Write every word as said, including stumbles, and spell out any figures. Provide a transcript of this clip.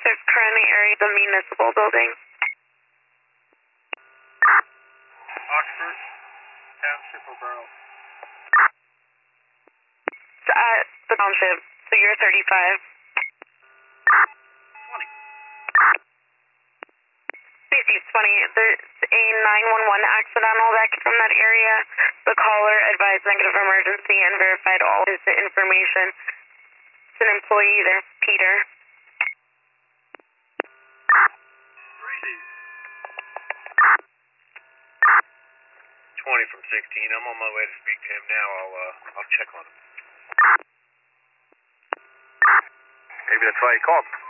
six, currently area the municipal building. Oxford, Township or Borough? It's at the township, so you're thirty-five. twenty. Safety twenty, there's a nine one one accidental that came from that area. The caller advised negative emergency and verified all his information. It's an employee there, Peter. twenty from sixteen. I'm on my way to speak to him now. I'll uh, I'll check on him. Maybe that's why he called.